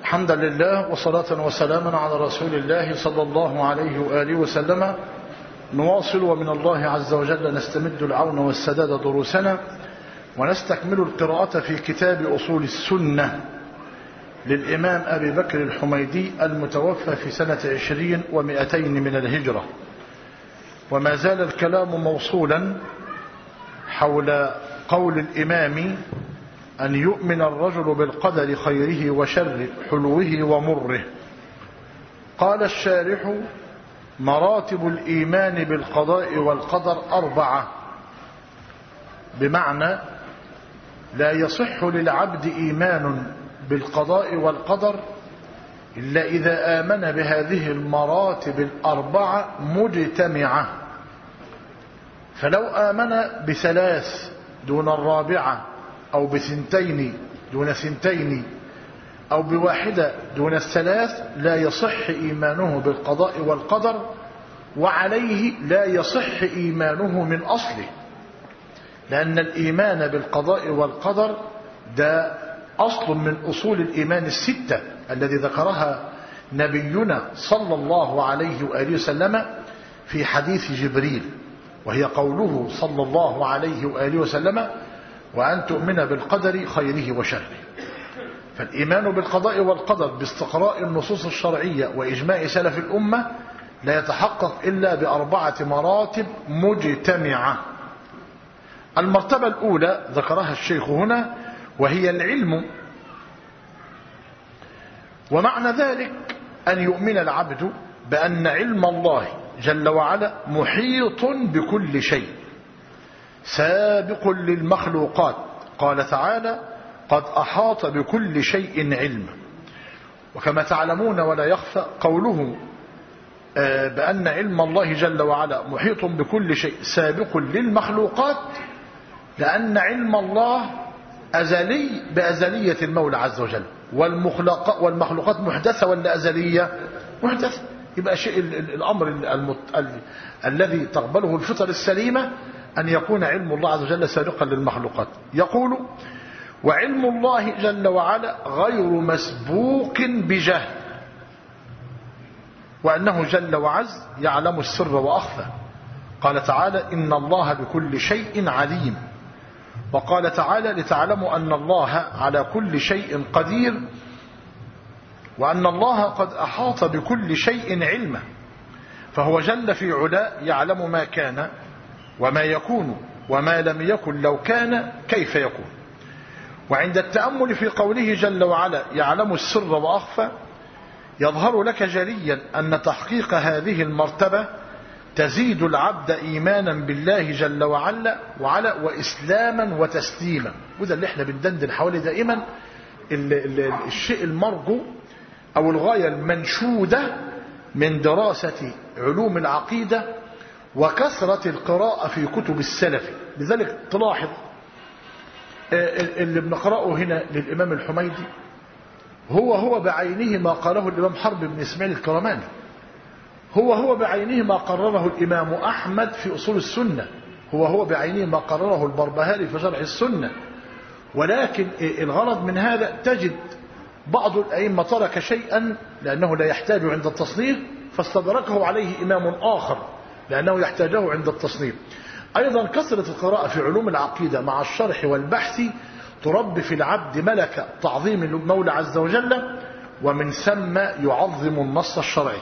حمدا لله وصلاة وسلاما على رسول الله صلى الله عليه وآله وسلم. نواصل ومن الله عز وجل نستمد العون والسداد دروسنا، ونستكمل القراءة في كتاب أصول السنة للإمام أبي بكر الحميدي المتوفى في سنة 20 و200 من الهجرة. وما زال الكلام موصولا حول قول الإمام أن يؤمن الرجل بالقدر خيره وشره حلوه ومره. قال الشارح: مراتب الإيمان بالقضاء والقدر 4، بمعنى لا يصح للعبد إيمان بالقضاء والقدر إلا إذا آمن بهذه المراتب 4 مجتمعة. فلو آمن ب3 دون الرابعة، أو ب2 دون 2 أو ب1 دون 3 لا يصح إيمانه بالقضاء والقدر، وعليه لا يصح إيمانه من أصله، لأن الإيمان بالقضاء والقدر ده أصل من أصول الإيمان 6 الذي ذكرها نبينا صلى الله عليه وآله وسلم في حديث جبريل، وهي قوله صلى الله عليه وآله وسلم: وأن تؤمن بالقدر خيره وشره. فالإيمان بالقضاء والقدر باستقراء النصوص الشرعية وإجماع سلف الأمة لا يتحقق إلا ب4 مراتب مجتمعة. المرتبة الأولى ذكرها الشيخ هنا، وهي العلم. ومعنى ذلك أن يؤمن العبد بأن علم الله جل وعلا محيط بكل شيء سابق للمخلوقات. قال تعالى: قد أحاط بكل شيء علما. وكما تعلمون ولا يخفى قوله بأن علم الله جل وعلا محيط بكل شيء سابق للمخلوقات، لأن علم الله أزلي بأزلية المولى عز وجل، والمخلوقات محدثة ولا أزلية؟ محدثة. يبقى شيء الأمر الذي تقبله الفطر السليمة أن يكون علم الله عز وجل سابقا للمخلوقات. يقول: وعلم الله جل وعلا غير مسبوق بجهل، وأنه جل وعز يعلم السر وأخفى. قال تعالى: إن الله بكل شيء عليم. وقال تعالى: لتعلموا أن الله على كل شيء قدير، وأن الله قد أحاط بكل شيء علما. فهو جل في علا يعلم ما كان وما يكون وما لم يكن لو كان كيف يكون. وعند التأمل في قوله جل وعلا يعلم السر وأخفى، يظهر لك جليا أن تحقيق هذه المرتبة تزيد العبد إيمانا بالله جل وعلا وإسلاما وتسليما. وده اللي احنا بندندن حوالي دائما، الشيء المرجو أو الغاية المنشودة من دراسة علوم العقيدة وكثرة القراءة في كتب السلف. لذلك تلاحظ اللي بنقرأه هنا للإمام الحميدي هو بعينه ما قاله الإمام حرب بن إسماعيل الكرماني، هو بعينه ما قرره الإمام أحمد في أصول السنة، هو بعينه ما قرره البربهاري في شرح السنة. ولكن الغرض من هذا تجد بعض الأئمة ترك شيئا لأنه لا يحتاج عند التصنيف فاستدركه عليه إمام آخر لأنه يحتاجه عند التصنيف. أيضا كثرة القراءة في علوم العقيدة مع الشرح والبحث تربي في العبد ملك تعظيم المولى عز وجل، ومن ثم يعظم النص الشرعي.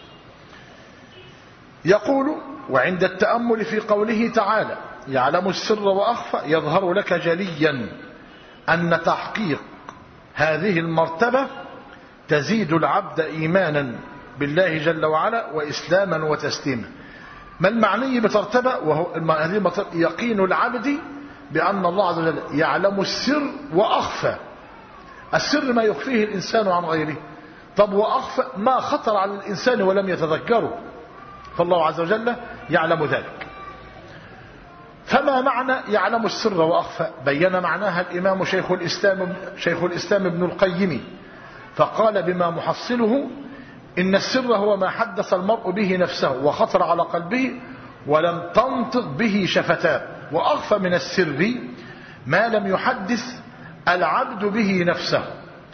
يقول: وعند التأمل في قوله تعالى يعلم السر وأخفى، يظهر لك جليا أن تحقيق هذه المرتبة تزيد العبد إيمانا بالله جل وعلا وإسلاما وتسليما. ما المعني بترتبة؟ وهو هذه المرتبة يقين العبد بأن الله عز وجل يعلم السر وأخفى. السر ما يخفيه الإنسان عن غيره، طب وأخفى ما خطر على الإنسان ولم يتذكره، فالله عز وجل يعلم ذلك. فما معنى يعلم السر وأخفى؟ بين معناها الإمام شيخ الإسلام ابن القيم، فقال بما محصله: إن السر هو ما حدث المرء به نفسه وخطر على قلبه ولم تنطق به شفتاه، وأخفى من السر ما لم يحدث العبد به نفسه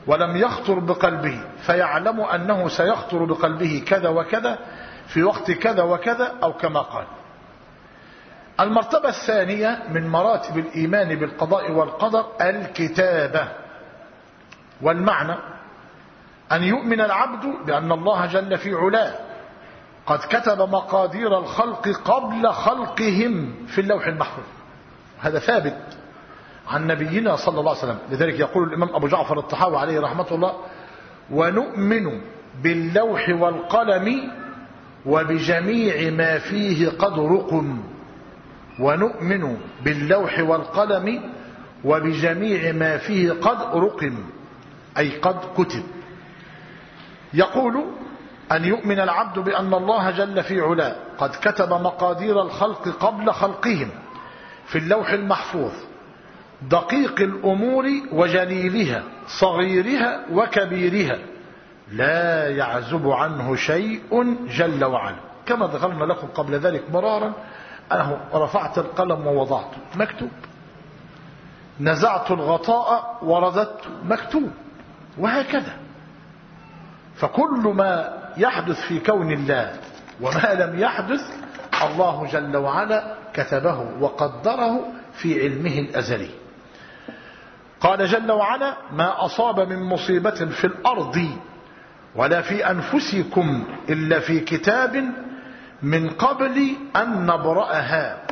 ولم يخطر بقلبه فيعلم أنه سيخطر بقلبه كذا وكذا في وقت كذا وكذا أو كما قال. المرتبة الثانية من مراتب الإيمان بالقضاء والقدر الكتابة، والمعنى أن يؤمن العبد بأن الله جل في علاه قد كتب مقادير الخلق قبل خلقهم في اللوح المحفوظ. هذا ثابت عن نبينا صلى الله عليه وسلم. لذلك يقول الإمام أبو جعفر الطحاوي عليه رحمة الله: ونؤمن باللوح والقلم وبجميع ما فيه قد رقم. ونؤمن باللوح والقلم وبجميع ما فيه قد رقم، أي قد كتب. يقول: أن يؤمن العبد بأن الله جل في علاه قد كتب مقادير الخلق قبل خلقهم في اللوح المحفوظ، دقيق الأمور وجليلها، صغيرها وكبيرها، لا يعزب عنه شيء جل وعلا. كما ذكرنا لكم قبل ذلك مرارا: أنه رفعت القلم ووضعته، مكتوب. نزعت الغطاء ورددته، مكتوب. وهكذا. فكل ما يحدث في كون الله وما لم يحدث الله جل وعلا كتبه وقدره في علمه الأزلي. قال جل وعلا: ما أصاب من مصيبة في الأرض ولا في أنفسكم إلا في كتاب من قبل أن نبرأها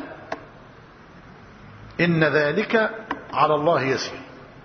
إن ذلك على الله يسير.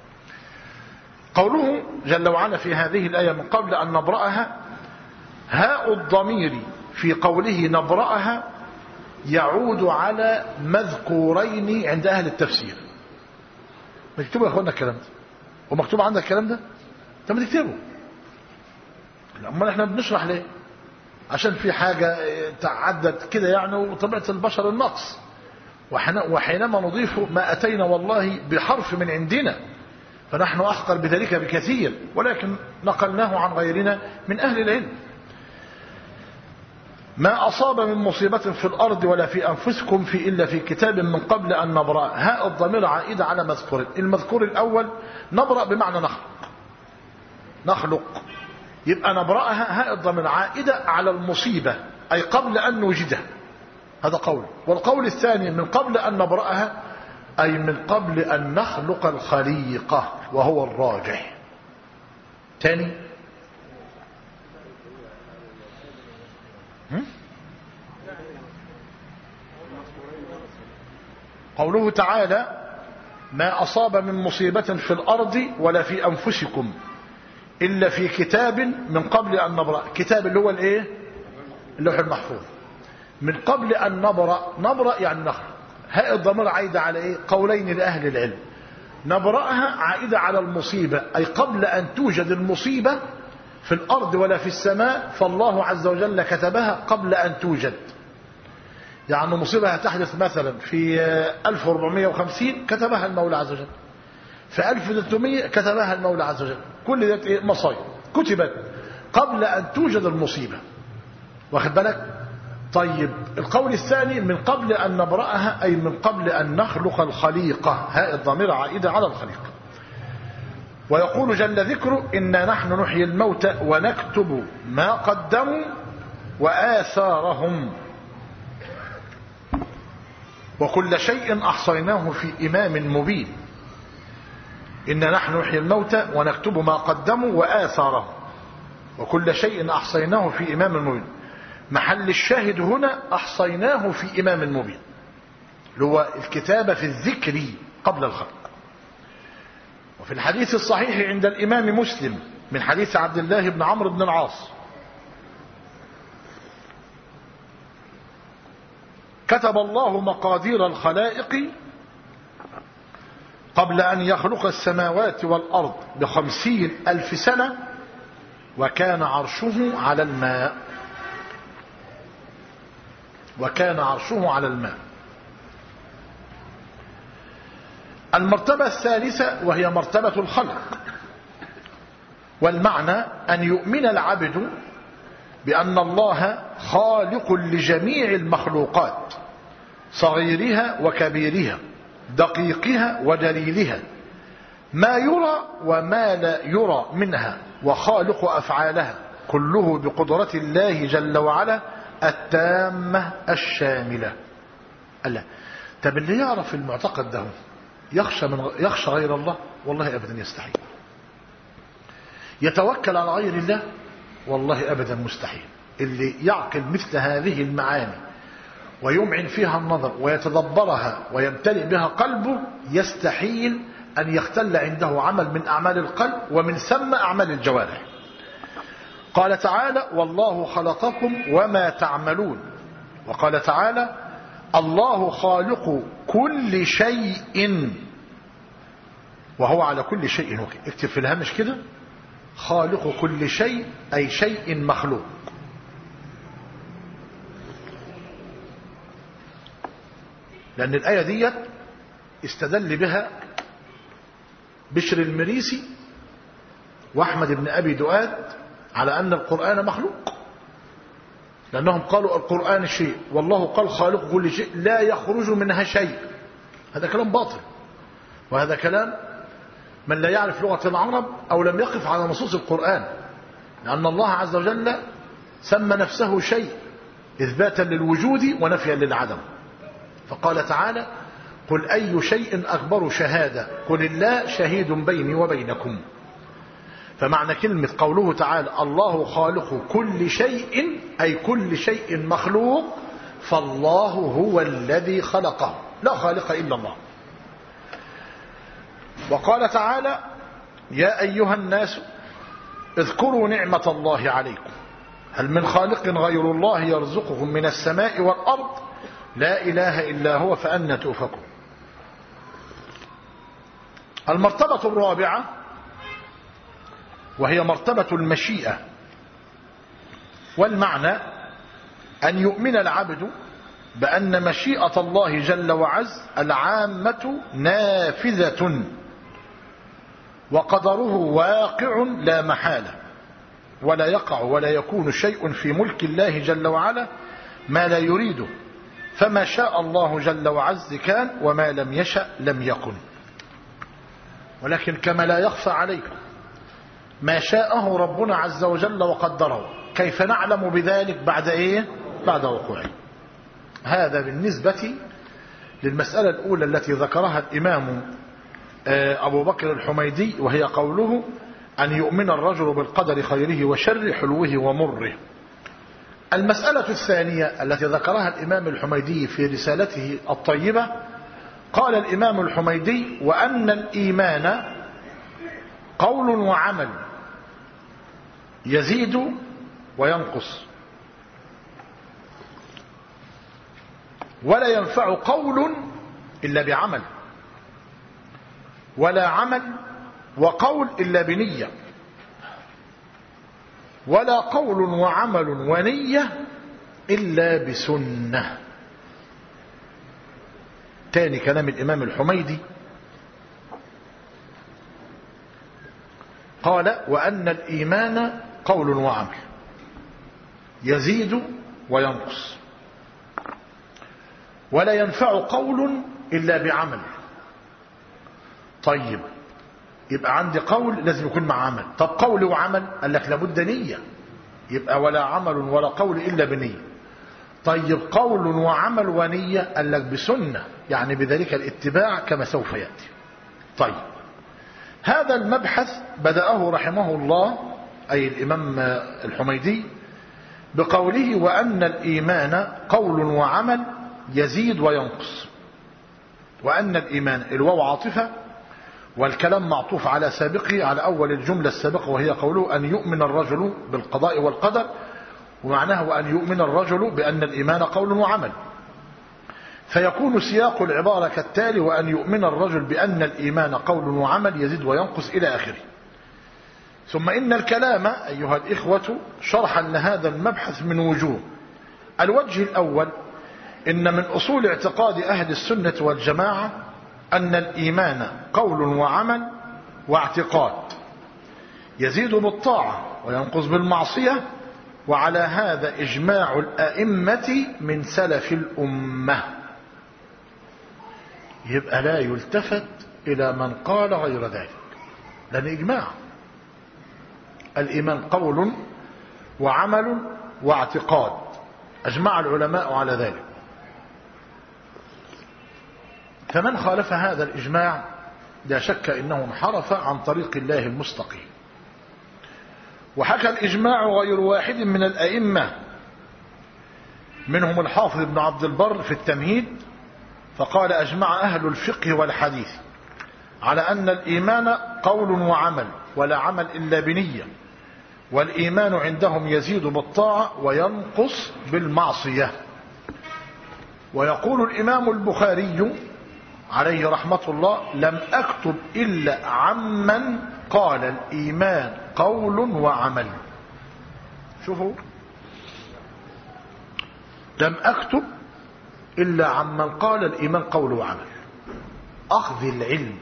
قوله جل وعلا في هذه الآية من قبل أن نبرأها، هاء الضمير في قوله نبرأها يعود على مذكورين عند أهل التفسير. مكتوب يا أخوانا الكلام ده؟ ومكتوب عندك الكلام ده؟ طب ما تكتبه. أما احنا بنشرح ليه؟ عشان في حاجة تعدت كده يعني، وطبيعة البشر النقص، وحينما نضيف ما أتينا والله بحرف من عندنا فنحن أحقر بذلك بكثير، ولكن نقلناه عن غيرنا من أهل العلم. ما أصاب من مصيبة في الأرض ولا في أنفسكم إلا في كتاب من قبل أن نبرأ. هاء الضمير عائدة على مذكور. المذكور الأول نبرأ بمعنى نخلق، يبقى نبرأها هاء الضمير عائدة على المصيبة، أي قبل أن نوجدها. هذا قول. والقول الثاني من قبل أن نبرأها أي من قبل أن نخلق الخليقة، وهو الراجح. ثاني قوله تعالى: ما أصاب من مصيبة في الأرض ولا في أنفسكم إلا في كتاب من قبل أن نبرأ. كتاب اللي هو الايه؟ اللوح المحفوظ. من قبل أن نبرأ يعني نخلق. هاء الضمير عائدة على ايه؟ قولين لأهل العلم. نبرأها عائدة على المصيبة، أي قبل أن توجد المصيبة في الأرض ولا في السماء، فالله عز وجل كتبها قبل أن توجد. يعني مصيبة هتحدث مثلا في 1450 كتبها المولى عز وجل، في 1300 كتبها المولى عز وجل. كل ذات مصايب كتبت قبل أن توجد المصيبة، واخد بالك؟ طيب القول الثاني من قبل أن نبرأها أي من قبل أن نخلق الخليقة. هاء الضمير عائدة على الخليقة. ويقول جل ذكره: إنا نحن نحيي الموتى ونكتب ما قدموا وآثارهم وكل شيء أحصيناه في إمام مبين. إنا نحن نحيي الموتى ونكتب ما قدموا وآثارهم وكل شيء أحصيناه في إمام مبين. محل الشاهد هنا أحصيناه في إمام مبين، اللي هو الكتابة في الذكر قبل الخلق. وفي الحديث الصحيح عند الإمام مسلم من حديث عبد الله بن عمرو بن العاص: كتب الله مقادير الخلائق قبل أن يخلق السماوات والأرض ب50,000 سنة وكان عرشه على الماء. وكان عرشه على الماء. المرتبة الثالثة وهي مرتبة الخلق، والمعنى أن يؤمن العبد بأن الله خالق لجميع المخلوقات، صغيرها وكبيرها، دقيقها ودليلها، ما يرى وما لا يرى منها وخالق أفعالها كله بقدرة الله جل وعلا التامة الشاملة. الله. طب اللي يعرف المعتقد ده يخشى غير الله؟ والله أبدا يستحيل. يتوكل على غير الله؟ والله أبدا مستحيل. اللي يعقل مثل هذه المعاني ويمعن فيها النظر ويتدبرها ويمتلئ بها قلبه يستحيل أن يختل عنده عمل من أعمال القلب ومن ثم أعمال الجوارح. قال تعالى والله خلقكم وما تعملون. وقال تعالى الله خالق كل شيء وهو على كل شيء وكيل. اكتب في الهامش كده خالق كل شيء أي شيء مخلوق. لأن الآية دي استدل بها بشر المريسي وأحمد بن أبي دؤاد على أن القرآن مخلوق، لأنهم قالوا القرآن شيء والله قال خالق كل شيء لا يخرج منها شيء. هذا كلام باطل، وهذا كلام من لا يعرف لغة العرب أو لم يقف على نصوص القرآن، لأن الله عز وجل سمى نفسه شيء إثباتا للوجود ونفيا للعدم. فقال تعالى قل أي شيء أكبر شهادة قل الله شهيد بيني وبينكم. فمعنى كلمة قوله تعالى الله خالق كل شيء أي كل شيء مخلوق، فالله هو الذي خلقه لا خالق إلا الله. وقال تعالى يا أيها الناس اذكروا نعمة الله عليكم هل من خالق غير الله يرزقكم من السماء والأرض لا إله إلا هو فأنى تؤفكون. المرتبة الرابعة وهي مرتبة المشيئة، والمعنى أن يؤمن العبد بأن مشيئة الله جل وعز العامة نافذة وقدره واقع لا محالة، ولا يقع ولا يكون شيء في ملك الله جل وعلا ما لا يريده، فما شاء الله جل وعز كان وما لم يشأ لم يكن. ولكن كما لا يخفى عليكم ما شاءه ربنا عز وجل وقدره، كيف نعلم بذلك بعد ايه؟ بعد وقوعه. هذا بالنسبة للمسألة الأولى التي ذكرها الإمام أبو بكر الحميدي، وهي قوله أن يؤمن الرجل بالقدر خيره وشره حلوه ومره. المسألة الثانية التي ذكرها الإمام الحميدي في رسالته الطيبة، قال الإمام الحميدي وأن الإيمان قول وعمل يزيد وينقص، ولا ينفع قول إلا بعمل، ولا عمل وقول إلا بنية، ولا قول وعمل ونية إلا بسنة. تاني كلام الإمام الحميدي، قال وأن الإيمان قول وعمل يزيد وينقص، ولا ينفع قول إلا بعمل. طيب يبقى عندي قول لازم يكون مع عمل، طب قول وعمل؟ قال لك لابد نية، يبقى ولا عمل ولا قول إلا بنية. طيب قول وعمل ونية؟ قال لك بسنة، يعني بذلك الاتباع كما سوف يأتي. طيب هذا المبحث بدأه رحمه الله أي الإمام الحميدي بقوله وأن الإيمان قول وعمل يزيد وينقص. وأن الإيمان الواو عاطفة والكلام معطوف على سابقه على أول الجملة السابقة، وهي قوله أن يؤمن الرجل بالقضاء والقدر، ومعناه أن يؤمن الرجل بأن الإيمان قول وعمل، فيكون سياق العبارة كالتالي وأن يؤمن الرجل بأن الإيمان قول وعمل يزيد وينقص إلى آخره. ثم إن الكلام أيها الإخوة شرحا لهذا المبحث من وجوه. الوجه الأول إن من أصول اعتقاد أهل السنة والجماعة أن الإيمان قول وعمل واعتقاد، يزيد بالطاعة وينقص بالمعصية، وعلى هذا إجماع الأئمة من سلف الأمة. يبقى لا يلتفت إلى من قال غير ذلك. لأن إجماع. الإيمان قول وعمل واعتقاد، أجمع العلماء على ذلك. فمن خالف هذا الإجماع لا شك إنه انحرف عن طريق الله المستقيم. وحكى الإجماع غير واحد من الأئمة، منهم الحافظ ابن عبد البر في التمهيد، فقال أجمع أهل الفقه والحديث على أن الإيمان قول وعمل، ولا عمل إلا بنية، والإيمان عندهم يزيد بالطاعة وينقص بالمعصية. ويقول الإمام البخاري عليه رحمة الله: لم أكتب إلا عمن قال الإيمان قول وعمل. شوفوا، لم أكتب إلا عمن قال الإيمان قول وعمل. أخذ العلم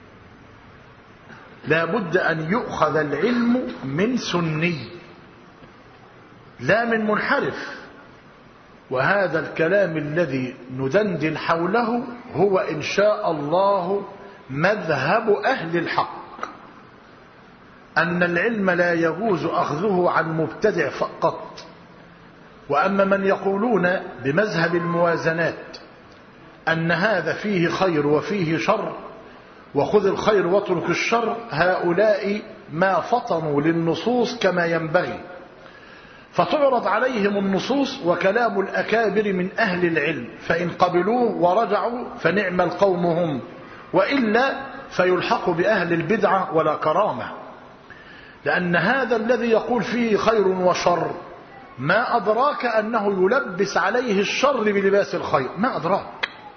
لا بد أن يؤخذ العلم من سني لا من منحرف. وهذا الكلام الذي ندندن حوله هو إن شاء الله مذهب أهل الحق، أن العلم لا يجوز أخذه عن مبتدع فقط. وأما من يقولون بمذهب الموازنات أن هذا فيه خير وفيه شر، وخذ الخير واترك الشر، هؤلاء ما فطنوا للنصوص كما ينبغي، فتعرض عليهم النصوص وكلام الأكابر من أهل العلم، فإن قبلوه ورجعوا فنعم القوم هم، وإلا فيلحق بأهل البدعة ولا كرامة. لأن هذا الذي يقول فيه خير وشر ما أدراك أنه يلبس عليه الشر بلباس الخير، ما أدراك.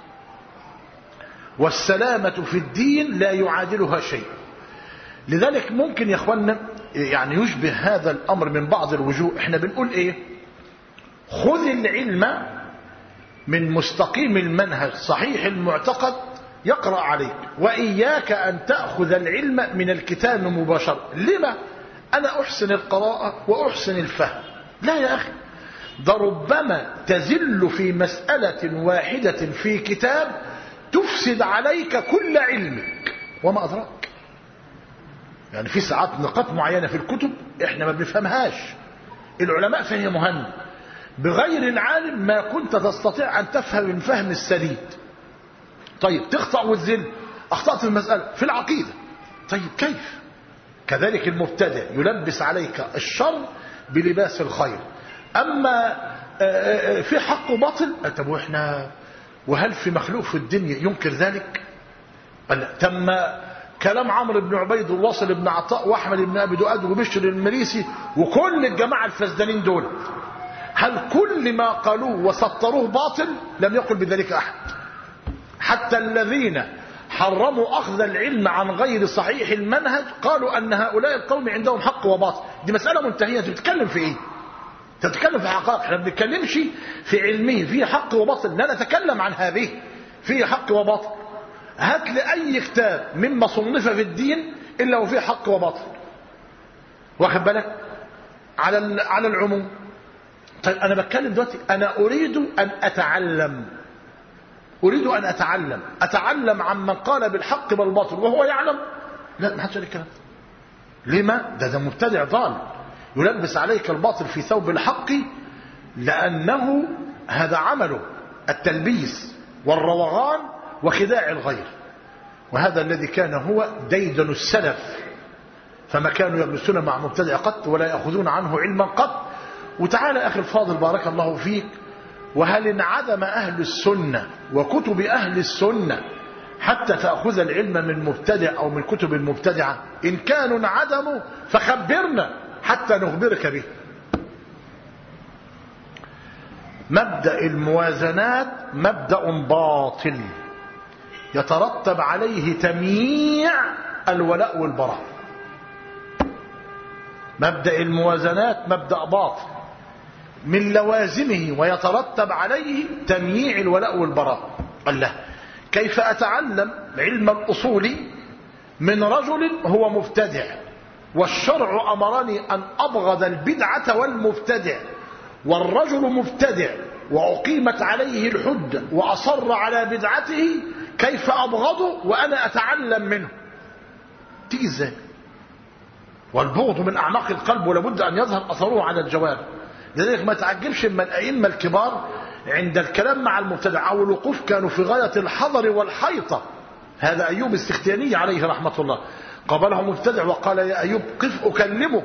والسلامة في الدين لا يعادلها شيء. لذلك ممكن يا اخوانا يعني يشبه هذا الأمر من بعض الوجوه. احنا بنقول ايه؟ خذ العلم من مستقيم المنهج صحيح المعتقد يقرأ عليك، وإياك أن تأخذ العلم من الكتاب مباشرة. لما؟ أنا أحسن القراءة وأحسن الفهم. لا يا أخي، ده ربما تزل في مسألة واحدة في كتاب تفسد عليك كل علمك وما أدراك. يعني في ساعات نقاط معينة في الكتب احنا ما بنفهمهاش، العلماء فهموها. بغير العالم ما كنت تستطيع أن تفهم الفهم السديد. طيب تخطأ وتزل، أخطأت في المسألة في العقيدة، طيب كيف؟ كذلك المبتدع يلبس عليك الشر بلباس الخير. أما في حق وباطل، طب وإحنا وهل في مخلوق في الدنيا ينكر ذلك؟ تم كلام عمرو بن عبيد وواصل بن عطاء وأحمد بن أبي دؤاد وبشر المريسي وكل الجماعة الفزدانين دول، هل كل ما قالوه وسطروه باطل؟ لم يقل بذلك أحد. حتى الذين حرموا أخذ العلم عن غير صحيح المنهج قالوا أن هؤلاء القوم عندهم حق وباطل. دي مسألة منتهية. تتكلم في إيه؟ تتكلم في حقائق. احنا ما بنتكلمش في علمه فيه حق وباطل، لا نتكلم عن هذه فيه حق وباطل. هات لي أي كتاب مما صنف في الدين إلا وفيه حق وباطل، واخد بالك؟ على العموم. طيب أنا بتكلم دلوقتي، أنا أريد أن أتعلم عمن قال بالحق بالباطل وهو يعلم. لا، ما حدش قال الكلام ده. لما؟ ده مبتدع ضال يلبس عليك الباطل في ثوب الحق، لأنه هذا عمله التلبيس والروغان وخداع الغير. وهذا الذي كان هو ديدن السلف، فما كانوا يجلسون مع مبتدع قط ولا يأخذون عنه علما قط. وتعالى أخي الفاضل بارك الله فيك، وهل انعدم أهل السنة وكتب أهل السنة حتى تأخذ العلم من مبتدع أو من كتب المبتدعة؟ إن كانوا انعدموا فخبرنا حتى نخبرك به. مبدأ الموازنات مبدأ باطل يترتب عليه تمييع الولاء والبراء. مبدأ الموازنات مبدأ باطل من لوازمه ويترتب عليه تمييع الولاء والبراء. الله، كيف أتعلم علم الأصول من رجل هو مبتدع، والشرع أمرني أن أبغض البدعة والمبتدع، والرجل مبتدع وأقيمت عليه الحجة وأصر على بدعته، كيف أبغضه وأنا أتعلم منه؟ تيجي ازاي؟ والبغض من أعماق القلب ولابد أن يظهر أثره على الجوارح. لذلك ما تعجبش من الأئمة الكبار عند الكلام مع المبتدع أو الوقوف كانوا في غاية الحذر والحيطة. هذا أيوب السختياني عليه رحمة الله قابله مبتدع وقال يا أيوب قف أكلمك،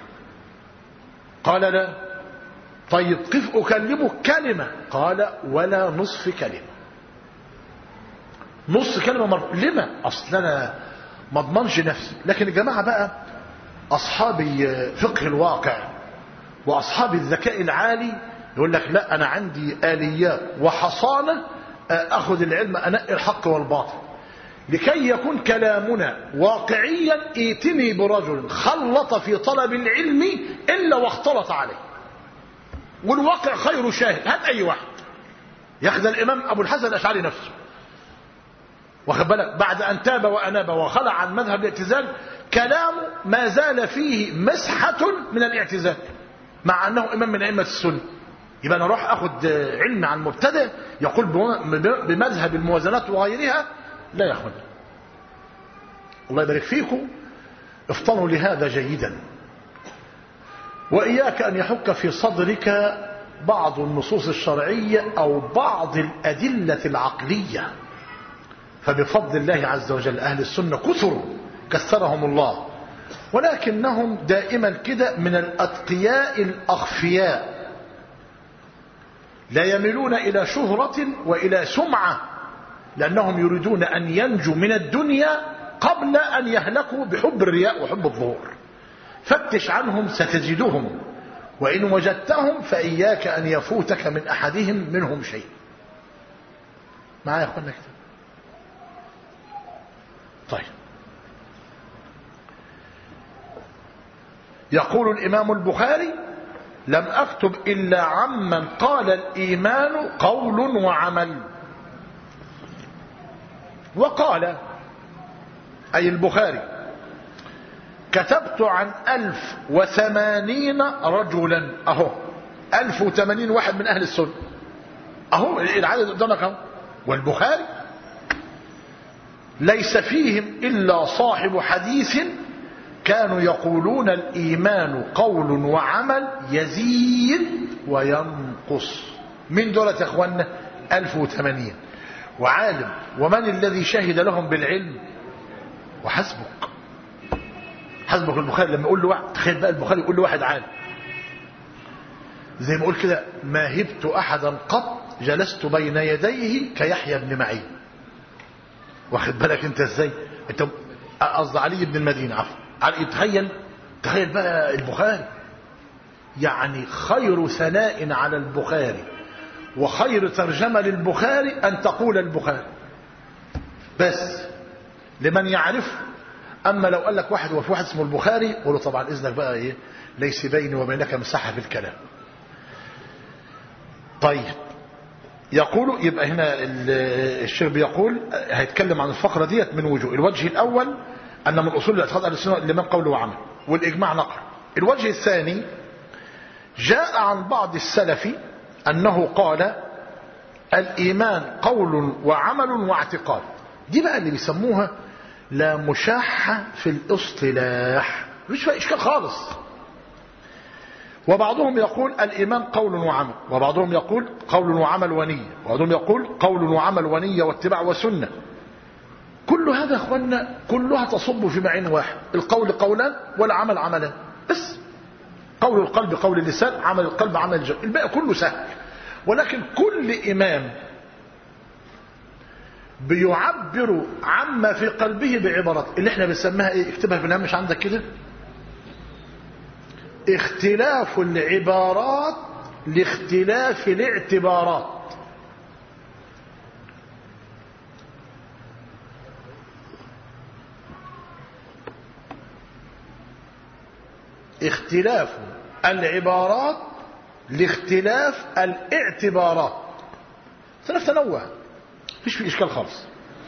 قال لا. طيب قف أكلمك كلمة، قال ولا نصف كلمة. نص كلمة لما؟ أصل أنا ما اضمنش نفسي. لكن الجماعة بقى أصحاب فقه الواقع وأصحاب الذكاء العالي يقول لك لا أنا عندي آليات وحصانة أخذ العلم أنقي الحق والباطل. لكي يكون كلامنا واقعيا ائتني برجل خلط في طلب العلم إلا واختلط عليه، والواقع خير شاهد. هات أي واحد ياخذ الإمام أبو الحسن الأشعري نفسه، واخد بالك، بعد أن تاب وأناب وخلع عن مذهب الاعتزال كلامه ما زال فيه مسحة من الاعتزال مع أنه إمام من أئمة السنة. يبقى أنا أروح أخذ علم عن مبتدع يقول بمذهب الموازنات وغيرها؟ لا يا أخوان، الله يبارك فيكم، افطنوا لهذا جيدا. وإياك أن يحك في صدرك بعض النصوص الشرعية أو بعض الأدلة العقلية، فبفضل الله عز وجل أهل السنة كثر كثرهم الله، ولكنهم دائما كده من الأتقياء الأخفياء، لا يميلون إلى شهرة وإلى سمعة، لأنهم يريدون أن ينجوا من الدنيا قبل أن يهلكوا بحب الرياء وحب الظهور. فتش عنهم ستجدهم، وإن وجدتهم فإياك أن يفوتك من أحدهم منهم شيء. معايا يا أخوانا كده؟ طيب، يقول الإمام البخاري لم أكتب إلا عمن قال الإيمان قول وعمل. وقال أي البخاري كتبت عن 1080 رجلا، أهو 1080 واحد من أهل السنة، أهو العدد قدامك أهو. والبخاري ليس فيهم إلا صاحب حديث كانوا يقولون الإيمان قول وعمل يزيد وينقص. من دولة يا أخوانا 1080 وعالم، ومن الذي شهد لهم بالعلم؟ وحسبك، حسبك البخاري لما يقول له واحد، تخيل بقى البخاري يقول له واحد عالم، زي ما يقول كده ما هبت أحدا قط جلست بين يديه كيحيى بن معين. واخد بالك انت ازاي؟ انت قصد علي بن المدينة، عفوا. تخيل بقى البخاري، يعني خير ثناء على البخاري وخير ترجمة للبخاري أن تقول البخاري بس لمن يعرف. أما لو قال لك واحد وفي واحد اسمه البخاري، قول له طبعا إذنك بقى إيه، ليس بيني وبينك مساحة في الكلام. طيب، يقول يبقى هنا الشيخ بيقول هيتكلم عن الفقرة ديت من وجوه. الوجه الأول أن من أصول الاعتقاد أهل السنة الإمام قول وعمل، والإجماع نقل. الوجه الثاني جاء عن بعض السلف أنه قال الإيمان قول وعمل واعتقاد. دي بقى اللي بيسموها لا مشاحة في الاصطلاح، مش فيها إشكال خالص. وبعضهم يقول الإيمان قول وعمل، وبعضهم يقول قول وعمل ونية، وبعضهم يقول قول وعمل ونية واتباع وسنة. كل هذا أخوانا كلها تصب في معين واحد، القول قولان والعمل عملان بس. قول القلب قول اللسان، عمل القلب عمل الجوارح، الباقي كله سهل. ولكن كل إمام بيعبر عما في قلبه بعبارات اللي احنا بنسميها ايه، اكتبها في الهامش عندك كده، اختلاف العبارات لاختلاف الاعتبارات. اختلاف العبارات لاختلاف الاعتبارات، ثلاث تنوع، مفيش فيه إشكال خالص.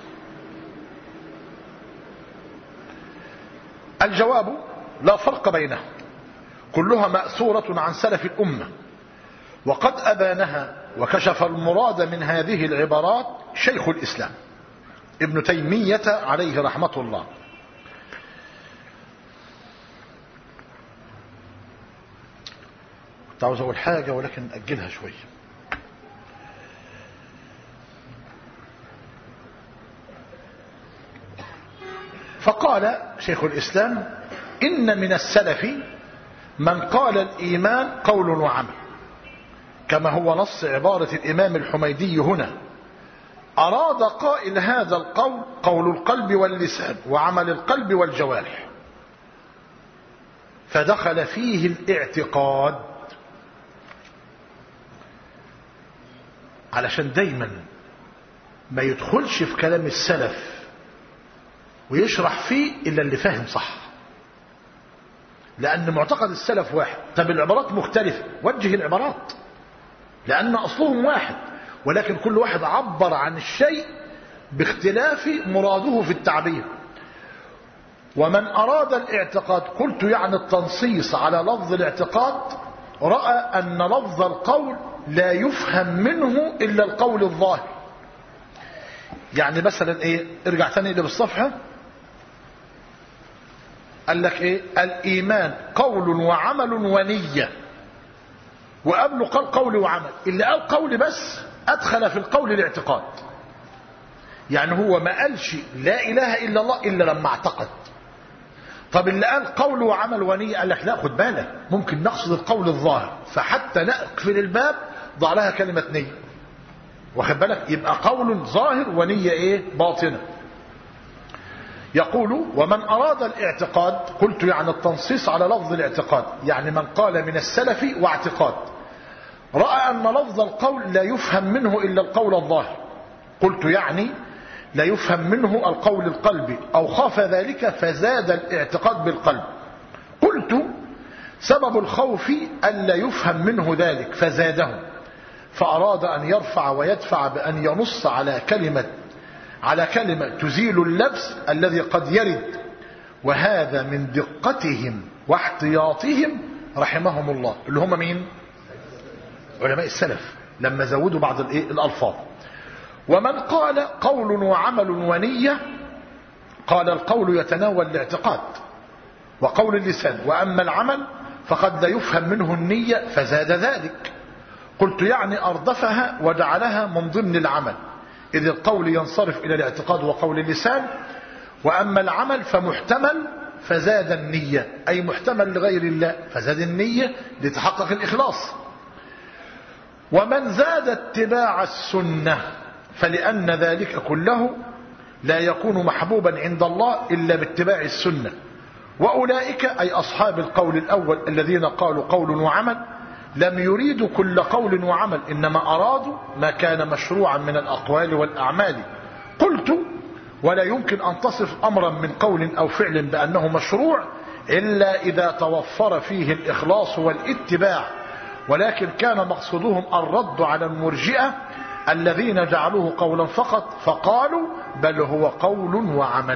الجواب لا فرق بينهم، كلها مأثورة عن سلف الأمة، وقد أبانها وكشف المراد من هذه العبارات شيخ الإسلام ابن تيمية عليه رحمة الله. كنت عاوز اقول حاجة ولكن اجلها شوية. فقال شيخ الإسلام إن من السلف من قال الإيمان قول وعمل، كما هو نص عبارة الإمام الحميدي هنا. أراد قائل هذا القول قول القلب واللسان وعمل القلب والجوارح، فدخل فيه الاعتقاد. علشان دايما ما يدخلش في كلام السلف ويشرح فيه إلا اللي فاهم صح، لأن معتقد السلف واحد. طب العبارات مختلفة، وجه العبارات، لأن أصلهم واحد، ولكن كل واحد عبر عن الشيء باختلاف مراده في التعبير. ومن أراد الاعتقاد، قلت يعني التنصيص على لفظ الاعتقاد، رأى أن لفظ القول لا يفهم منه إلا القول الظاهر. يعني مثلا ايه، ارجع تاني اللي بالصفحة، قال لك ايه؟ الإيمان قول وعمل ونية، وقبله قال قول وعمل. اللي قال قول بس أدخل في القول الاعتقاد، يعني هو ما قالش لا إله إلا الله إلا لما اعتقد. طب اللي قال قول وعمل ونية قال لك لا، خد بالك، ممكن نقصد القول الظاهر، فحتى نقفل الباب ضع لها كلمة نية، واخد بالك؟ يبقى قول ظاهر ونية ايه؟ باطنة. يقول ومن أراد الاعتقاد، قلت يعني التنصيص على لفظ الاعتقاد، يعني من قال من السلف واعتقاد، رأى أن لفظ القول لا يفهم منه إلا القول الظاهر. قلت يعني لا يفهم منه القول القلبي، أو خاف ذلك فزاد الاعتقاد بالقلب. قلت سبب الخوف ألا يفهم منه ذلك فزاده، فأراد أن يرفع ويدفع بأن ينص على كلمة تزيل اللبس الذي قد يرد. وهذا من دقتهم واحتياطهم رحمهم الله، اللي هم مين؟ علماء السلف، لما زودوا بعض الألفاظ. ومن قال قول وعمل ونية، قال القول يتناول الاعتقاد وقول اللسان، وأما العمل فقد لا يفهم منه النية فزاد ذلك. قلت يعني أردفها وجعلها من ضمن العمل، إذ القول ينصرف إلى الاعتقاد وقول اللسان، وأما العمل فمحتمل فزاد النية، أي محتمل لغير الله فزاد النية لتحقق الإخلاص. ومن زاد اتباع السنة فلأن ذلك كله لا يكون محبوبا عند الله إلا باتباع السنة. وأولئك أي أصحاب القول الأول الذين قالوا قول وعمل لم يريدوا كل قول وعمل، إنما أرادوا ما كان مشروعا من الأقوال والأعمال. قلت ولا يمكن أن تصف أمرا من قول أو فعل بأنه مشروع إلا إذا توفر فيه الإخلاص والاتباع، ولكن كان مقصودهم الرد على المرجئة الذين جعلوه قولا فقط، فقالوا بل هو قول وعمل.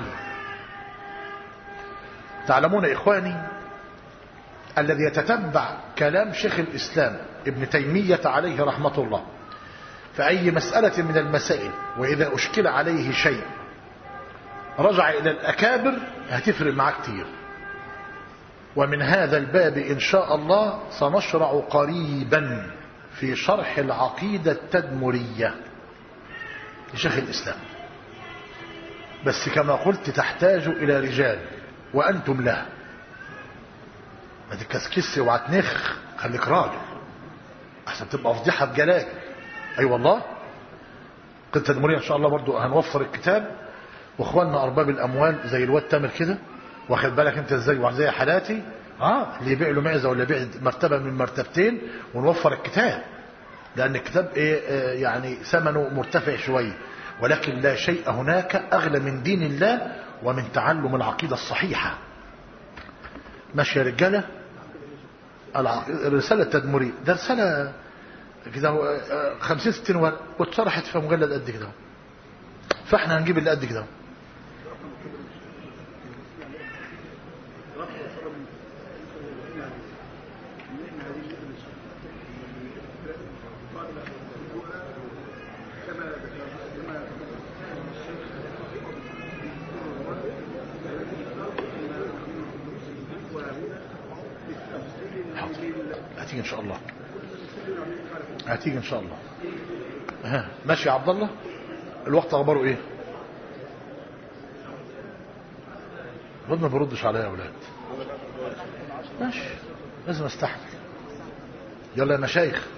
تعلمون إخواني، الذي يتتبع كلام شيخ الإسلام ابن تيمية عليه رحمة الله في أي مسألة من المسائل، وإذا أشكل عليه شيء رجع إلى الأكابر، هتفرق معاه كتير. ومن هذا الباب إن شاء الله سنشرع قريبا في شرح العقيدة التدمرية لشيخ الإسلام، بس كما قلت تحتاج إلى رجال وأنتم له، ما تتكسكس وعتنخ، خليك راجل احسن تبقى فضيحة بجلاج. اي والله قد تدمرية ان شاء الله برضو هنوفر الكتاب، واخواننا ارباب الاموال زي الواد تامر كده، واخد بالك انت ازاي، وزي حالاتي اللي يبيع له معزة ولا يبيع مرتبة من مرتبتين، ونوفر الكتاب، لان الكتاب يعني ثمنه مرتفع شوية، ولكن لا شيء هناك اغلى من دين الله ومن تعلم العقيدة الصحيحة. ماشي يا رجالة؟ الرسالة التدمرية ده رسالة كده 50-60 ورقة، واتشرحت في مجلد قد كده، فاحنا هنجيب اللي قد كده. هتيجي ان شاء الله، هتيجي ان شاء الله. ماشي يا عبد الله، الوقت اخباره ايه؟ الواد ما بيردش عليا يا اولاد. ماشي، لازم استحمل. يلا يا مشايخ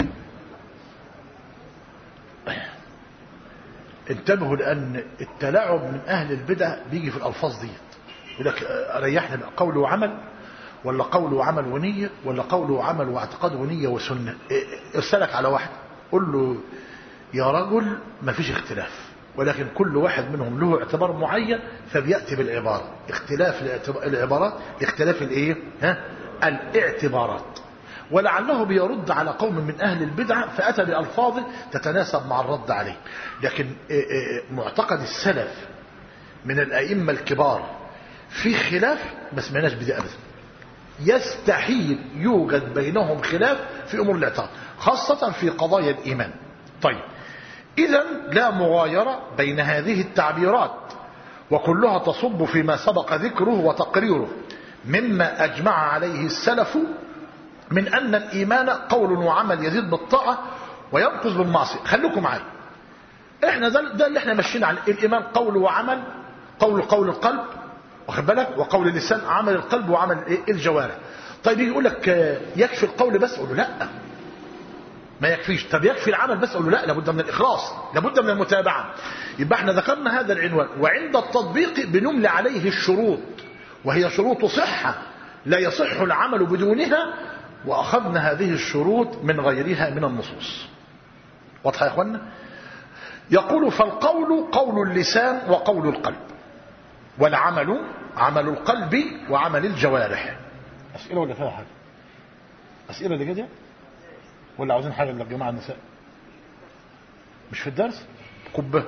انتبهوا، لان التلاعب من اهل البدع بيجي في الالفاظ دي. يقول لك ريحنا قول وعمل، ولا قول وعمل ونية، ولا قول وعمل واعتقاد ونية وسنة. ارسلك على واحد قل له يا رجل ما فيش اختلاف، ولكن كل واحد منهم له اعتبار معين، فبيأتي بالعبارة. اختلاف العبارات لاختلاف الايه؟ الاعتبارات. ولعله بيرد على قوم من اهل البدعة فأتى بألفاظ تتناسب مع الرد عليه. لكن معتقد السلف من الأئمة الكبار في خلاف، ما سمعناش بده ابدا. يستحيل يوجد بينهم خلاف في امور الاعتقاد، خاصة في قضايا الايمان. طيب، اذا لا مغايرة بين هذه التعبيرات، وكلها تصب فيما سبق ذكره وتقريره مما اجمع عليه السلف من ان الايمان قول وعمل يزيد بالطاعة وينقص بالمعصية. خليكم معايا، احنا ده اللي احنا ماشيين عليه. الايمان قول وعمل، قول القلب، واخد بالك، وقول اللسان، عمل القلب وعمل الجوارح. طيب يقول لك يكفي القول بس، اقول له لا ما يكفيش. طب يكفي العمل بس، اقول له لا، لابد من الاخلاص، لابد من المتابعه. يبقى احنا ذكرنا هذا العنوان، وعند التطبيق بنملي عليه الشروط، وهي شروط صحه لا يصح العمل بدونها، واخذنا هذه الشروط من غيرها من النصوص. واضحه يا اخوانا؟ يقول فالقول قول اللسان وقول القلب، والعمل عمل القلب وعمل الجوارح. أسئلة ولا فيها حاجة؟ أسئلة اللي كده ولا عاوزين حاجة للجماعة النساء؟ مش في الدرس؟ قبه.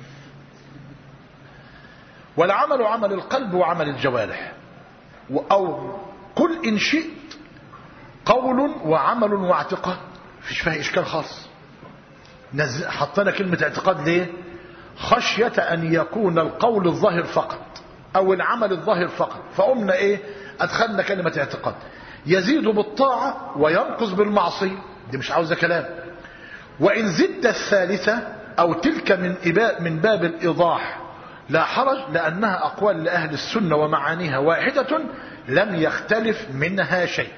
والعمل عمل القلب وعمل الجوارح، أو قل إن شئت قول وعمل واعتقاد، مفيش فيها إشكال خالص. حطينا كلمة اعتقاد ليه؟ خشية أن يكون القول الظاهر فقط او العمل الظاهر فقط، فقمنا ايه؟ ادخلنا كلمة اعتقاد. يزيد بالطاعة وينقص بالمعصية، دي مش عاوزة كلام. وان زدت الثالثة او تلك من باب الايضاح لا حرج، لانها اقوال لاهل السنة ومعانيها واحدة لم يختلف منها شيء.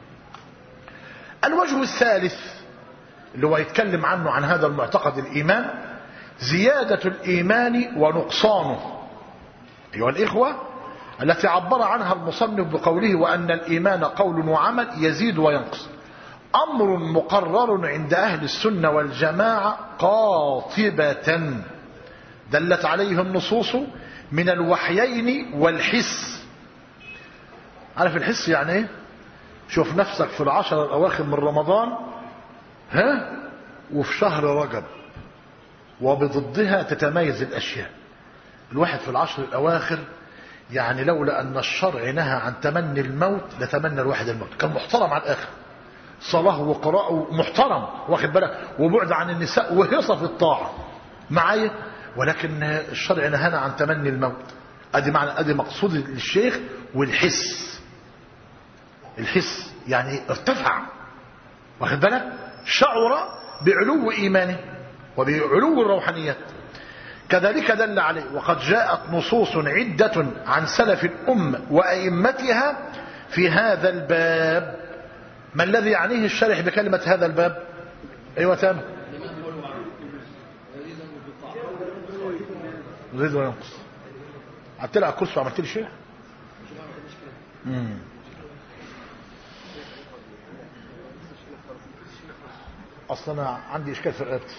الوجه الثالث اللي هو يتكلم عنه عن هذا المعتقد الايمان، زيادة الايمان ونقصانه. أيها الإخوة، التي عبر عنها المصنف بقوله وأن الإيمان قول وعمل يزيد وينقص، أمر مقرر عند أهل السنة والجماعة قاطبة دلت عليه النصوص من الوحيين والحس. عارف الحس يعني ايه؟ شوف نفسك في العشر الأواخر من رمضان وفي شهر رجب، وبضدها تتميز الأشياء. الواحد في العشر الأواخر يعني لولا أن الشرع نهى عن تمني الموت لتمنى الواحد الموت، كان محترم على الآخر، صلاة وقراءة محترم، واخد بالك، وبعد عن النساء وهصة في الطاعة معايا، ولكن الشرع نهانا عن تمني الموت. ادي معنى، ادي مقصود الشيخ. والحس، الحس يعني ارتفع، واخد بالك، شعر بعلو إيمانه وبعلو الروحانيات. كذلك دل عليه، وقد جاءت نصوص عدة عن سلف الأمة وأئمتها في هذا الباب. ما الذي يعنيه الشارح بكلمة هذا الباب؟ أيوة تامر. زيد وينقص. عملت لي على الكرسي وعملت لي شيء. أصلا أنا عندي إشكال في رقبتي.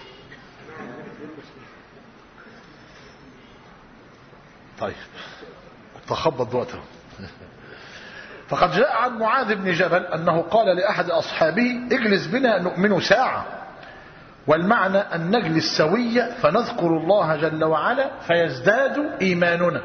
طيب تخبط دلوقتي. فقد جاء عن معاذ بن جبل أنه قال لأحد أصحابه اجلس بنا نؤمن ساعة، والمعنى أن نجلس سوية فنذكر الله جل وعلا فيزداد إيماننا.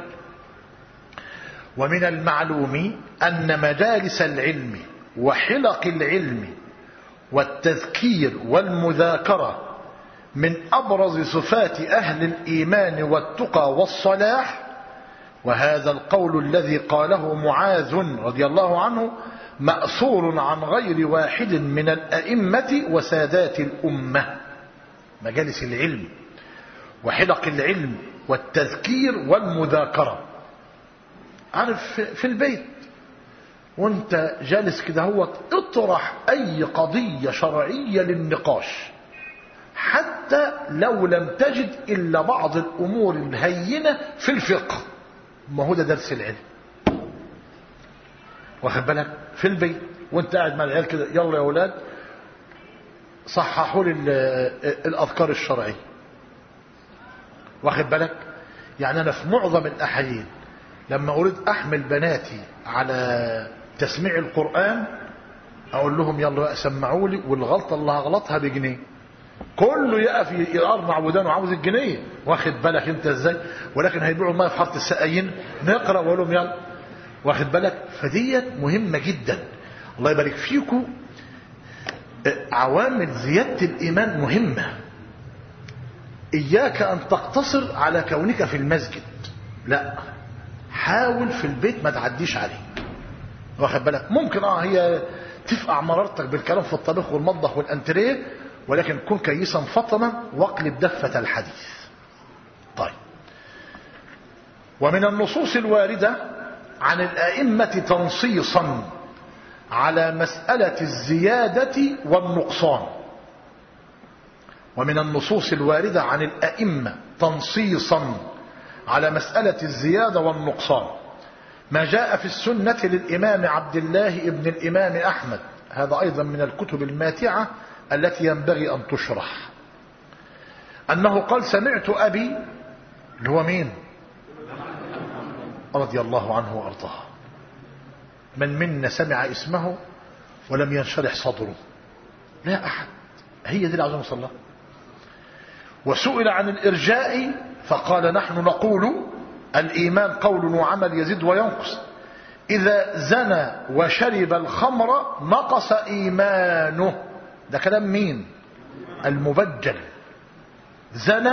ومن المعلوم أن مجالس العلم وحلق العلم والتذكير والمذاكرة من أبرز صفات أهل الإيمان والتقى والصلاح. وهذا القول الذي قاله معاذ رضي الله عنه مأثور عن غير واحد من الأئمة وسادات الأمة. مجالس العلم وحلق العلم والتذكير والمذاكرة. عارف في البيت وانت جالس كده هو اطرح اي قضية شرعية للنقاش، حتى لو لم تجد الا بعض الامور الهينة في الفقه، ما هو ده درس العلم. واخد بالك؟ في البيت وانت قاعد مع العيال كده، يلا يا اولاد صححوا لي الاذكار الشرعية. واخد بالك؟ يعني انا في معظم الاحيان لما اريد احمل بناتي على تسميع القرآن اقول لهم يلا سمعوا لي، والغلطة اللي هغلطها بجنيه. كله يقف يقرنع ودانه عاوز الجنيه. واخد بالك انت ازاي؟ ولكن هيبيعوا الماء في حاره السقايين نقرا واقول لهم يلا. واخد بالك؟ فديت مهمه جدا. الله يبارك فيكم. عوامل زياده الايمان مهمه. اياك ان تقتصر على كونك في المسجد، لا، حاول في البيت ما تعديش عليه. واخد بالك؟ ممكن هي تفقع مرارتك بالكلام في الطبخ والمطبخ والانتريه، ولكن كن كيسا فطنا واقلب دفة الحديث. طيب، ومن النصوص الواردة عن الأئمة تنصيصا على مسألة الزيادة والنقصان. ومن النصوص الواردة عن الأئمة تنصيصا على مسألة الزيادة والنقصان ما جاء في السنة للإمام عبد الله ابن الإمام أحمد، هذا أيضا من الكتب الماتعة التي ينبغي أن تشرح، أنه قال: سمعت أبي، اللي هو مين؟ رضي الله عنه وأرضاه. من منا سمع اسمه ولم ينشرح صدره؟ لا أحد. هي دي العظيمة صلى الله. وسئل عن الإرجاء فقال: نحن نقول الإيمان قول وعمل يزيد وينقص، إذا زنى وشرب الخمر نقص إيمانه. ده كلام مين؟ المبجل. زنى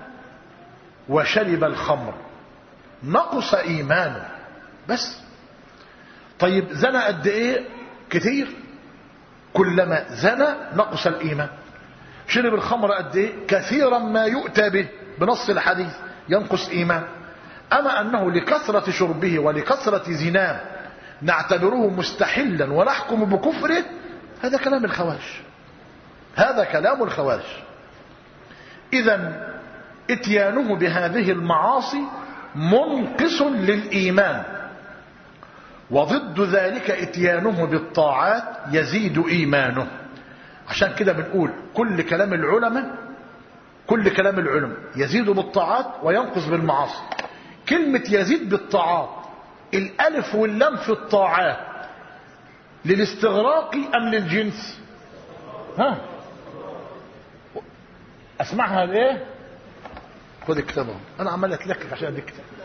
وشرب الخمر نقص إيمانه بس. طيب زنى قد ايه؟ كتير. كلما زنى نقص الإيمان. شرب الخمر قد ايه؟ كثيرا ما يؤتى به بنص الحديث ينقص إيمان. أما أنه لكثرة شربه ولكثرة زناه نعتبره مستحلا ونحكم بكفره، هذا كلام الخوارج. هذا كلام الخوارج. إذن اتيانه بهذه المعاصي منقص للإيمان، وضد ذلك اتيانه بالطاعات يزيد إيمانه. عشان كده بنقول كل كلام العلماء يزيد بالطاعات وينقص بالمعاصي. كلمة يزيد بالطاعات، الألف واللام في الطاعات للاستغراق أم للجنس؟ اسمعها ليه؟ خد الكتاب اهو، انا عمال اتلكك عشان اديك كتاب.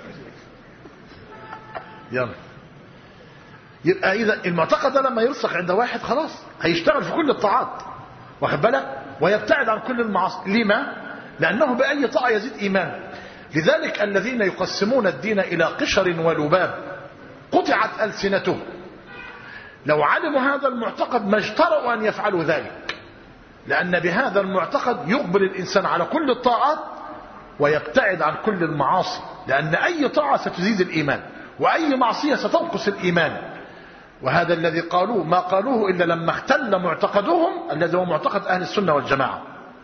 يلا. يبقى اذا المعتقد ده لما يرسخ عند واحد خلاص هيشتغل في كل الطاعات، واخد بالك، ويبتعد عن كل المعاصي. لما؟ لانه باي طاعه يزيد ايمان. لذلك الذين يقسمون الدين الى قشر ولباب قطعت السنتهم. لو علموا هذا المعتقد ما اجترؤوا ان يفعلوا ذلك، لأن بهذا المعتقد يقبل الإنسان على كل الطاعات ويبتعد عن كل المعاصي، لأن أي طاعة ستزيد الإيمان وأي معصية ستنقص الإيمان. وهذا الذي قالوه ما قالوه إلا لما اختل معتقدهم الذي هو معتقد أهل السنة والجماعة.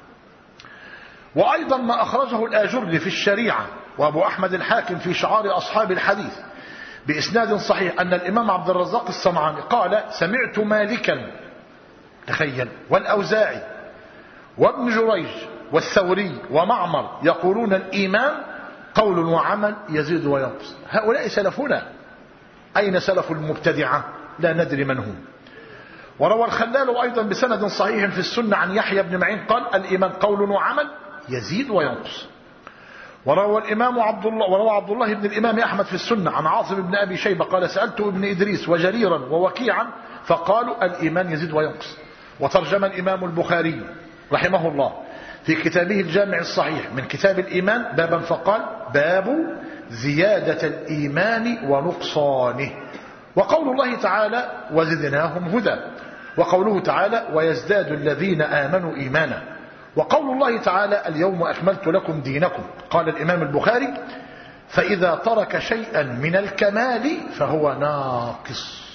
وأيضا ما أخرجه الآجري في الشريعة وأبو أحمد الحاكم في شعار أصحاب الحديث بإسناد صحيح أن الإمام عبد الرزاق الصنعاني قال: سمعت مالكا، تخيل، والأوزاعي وابن جريج والثوري ومعمر يقولون الإيمان قول وعمل يزيد وينقص. هؤلاء سلفنا. أين سلف المبتدعة؟ لا ندري من هم. وروى الخلال أيضا بسند صحيح في السنة عن يحيى بن معين قال: الإيمان قول وعمل يزيد وينقص. وروى عبد الله بن الإمام أحمد في السنة عن عاصم بن أبي شيبة قال: سألت ابن إدريس وجريرا ووكيعا فقالوا الإيمان يزيد وينقص. وترجم الإمام البخاري رحمه الله في كتابه الجامع الصحيح من كتاب الإيمان بابا فقال: باب زيادة الإيمان ونقصانه. وقول الله تعالى وزدناهم هدى، وقوله تعالى ويزداد الذين آمنوا إيمانا، وقول الله تعالى اليوم أكملت لكم دينكم. قال الإمام البخاري فإذا ترك شيئا من الكمال فهو ناقص.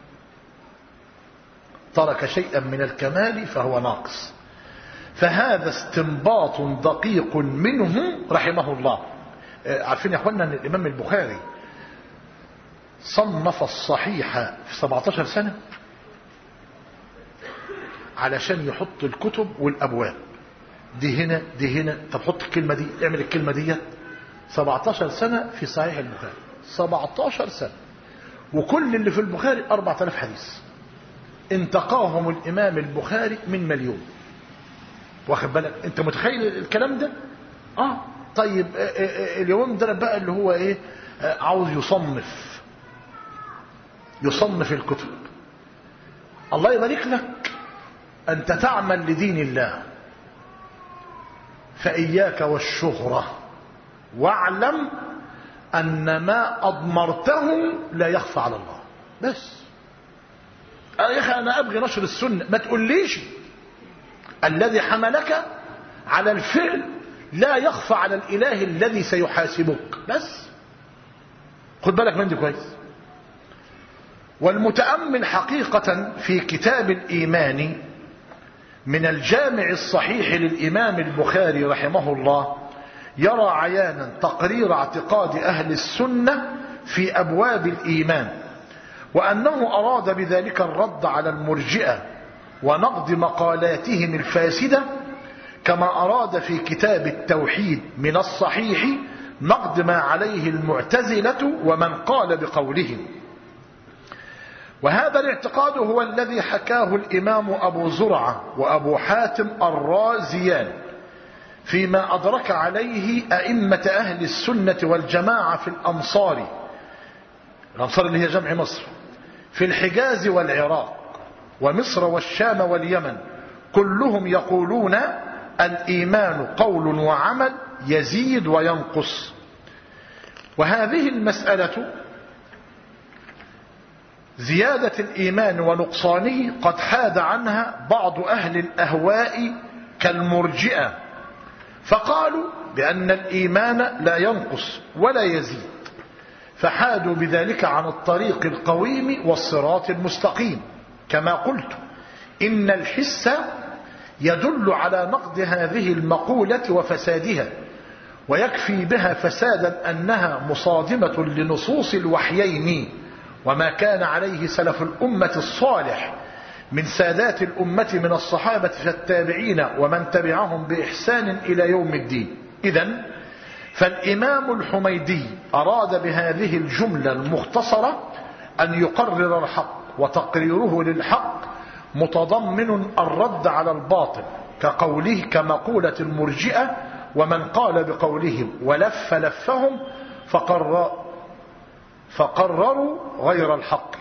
ترك شيئا من الكمال فهو ناقص. فهذا استنباط دقيق منه رحمه الله. عارفين يا أخوانا أن الإمام البخاري صنف الصحيح في 17 سنة علشان يحط الكتب والأبواب دي هنا دي هنا. طب حط الكلمة دي، اعمل الكلمة دي. 17 سنة في صحيح البخاري، 17 سنة، وكل اللي في البخاري 4000 حديث انتقاهم الإمام البخاري من مليون. واخد بالك انت متخيل الكلام ده؟ طيب اليوم ده بقى اللي هو ايه، عاوز يصنف الكتب. الله يبارك لك، انت تعمل لدين الله، فإياك والشهرة، واعلم أن ما أضمرته لا يخفى على الله. بس يا أخي أنا أبغي نشر السنة، ما تقوليش الذي حملك على الفعل لا يخفى على الإله الذي سيحاسبك. بس خد بالك من دي كويس. والمتأمل حقيقة في كتاب الإيمان من الجامع الصحيح للإمام البخاري رحمه الله يرى عيانا تقرير اعتقاد أهل السنة في أبواب الإيمان، وأنه أراد بذلك الرد على المرجئة ونقد مقالاتهم الفاسدة، كما أراد في كتاب التوحيد من الصحيح نقد ما عليه المعتزلة ومن قال بقولهم. وهذا الاعتقاد هو الذي حكاه الإمام أبو زرعة وأبو حاتم الرازيان فيما أدرك عليه أئمة أهل السنة والجماعة في الأمصار اللي هي جمع مصر، في الحجاز والعراق ومصر والشام واليمن، كلهم يقولون الإيمان قول وعمل يزيد وينقص. وهذه المسألة زيادة الإيمان ونقصانه قد حاد عنها بعض أهل الأهواء كالمرجئة، فقالوا بأن الإيمان لا ينقص ولا يزيد، فحادوا بذلك عن الطريق القويم والصراط المستقيم. كما قلت إن الحس يدل على نقد هذه المقولة وفسادها، ويكفي بها فسادا أنها مصادمة لنصوص الوحيين وما كان عليه سلف الأمة الصالح من سادات الأمة من الصحابة والتابعين ومن تبعهم بإحسان إلى يوم الدين. إذن فالإمام الحميدي أراد بهذه الجملة المختصرة أن يقرر الحق، وتقريره للحق متضمن الرد على الباطل كقوله كمقولة المرجئة ومن قال بقولهم ولف لفهم فقرروا غير الحق.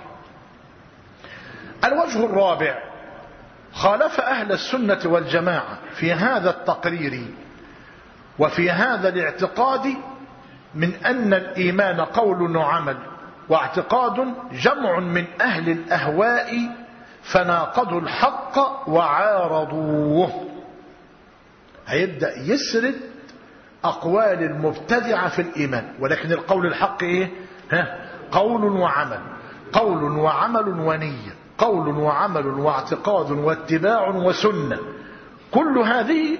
الوجه الرابع خالف أهل السنة والجماعة في هذا التقرير وفي هذا الاعتقاد من أن الإيمان قول وعمل واعتقاد جمع من أهل الأهواء فناقضوا الحق وعارضوه. هيبدأ يسرد أقوال المبتدعة في الإيمان، ولكن القول الحق إيه؟ قول وعمل، قول وعمل ونية، قول وعمل واعتقاد واتباع وسنة، كل هذه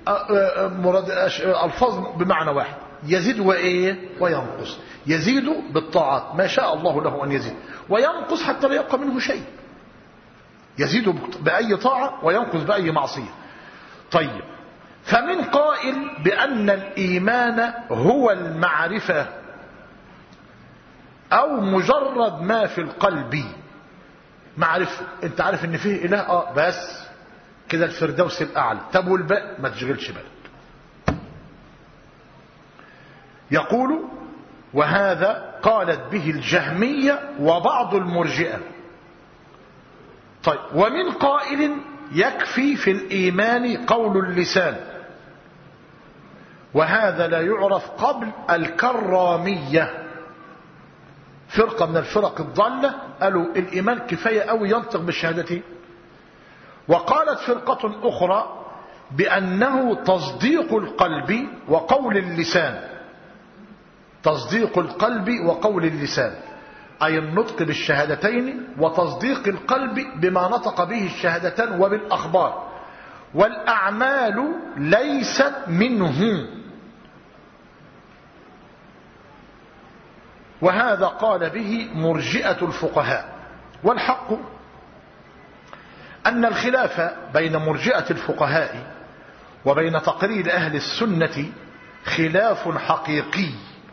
ألفاظ بمعنى واحد، يزيد وإيه وينقص. يزيد بالطاعات ما شاء الله له أن يزيد، وينقص حتى لا يبقى منه شيء. يزيد بأي طاعة وينقص بأي معصية. طيب، فمن قائل بأن الإيمان هو المعرفة أو مجرد ما في القلب. معرفة، انت عارف ان فيه إله، بس كده الفردوس الأعلى. طب والباقي ما تشغلش بالك. يقول وهذا قالت به الجهمية وبعض المرجئة. طيب، ومن قائل يكفي في الإيمان قول اللسان، وهذا لا يعرف قبل الكرامية، فرقة من الفرق الضالة قالوا الإيمان كفاية أو ينطق بالشهادتين. وقالت فرقة أخرى بأنه تصديق القلب وقول اللسان، تصديق القلب وقول اللسان، أي النطق بالشهادتين وتصديق القلب بما نطق به الشهادتان وبالأخبار، والأعمال ليست منه. وهذا قال به مرجئة الفقهاء. والحق أن الخلاف بين مرجئة الفقهاء وبين تقرير أهل السنة خلاف حقيقي،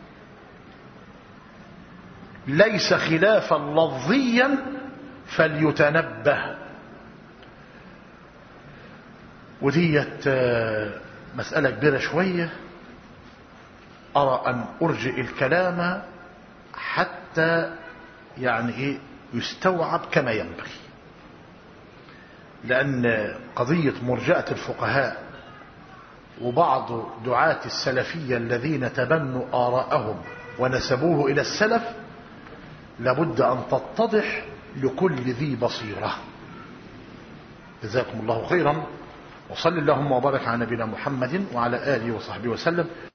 ليس خلافا لفظيا فليتنبه. وديت مسألة كبيرة شوية، أرى أن أرجئ الكلام حتى يستوعب كما ينبغي، لأن قضية مرجئة الفقهاء وبعض دعاة السلفية الذين تبنوا آراءهم ونسبوه إلى السلف لابد أن تتضح لكل ذي بصيرة. جزاكم الله خيرا، وصل اللهم وبارك على نبينا محمد وعلى آله وصحبه وسلم.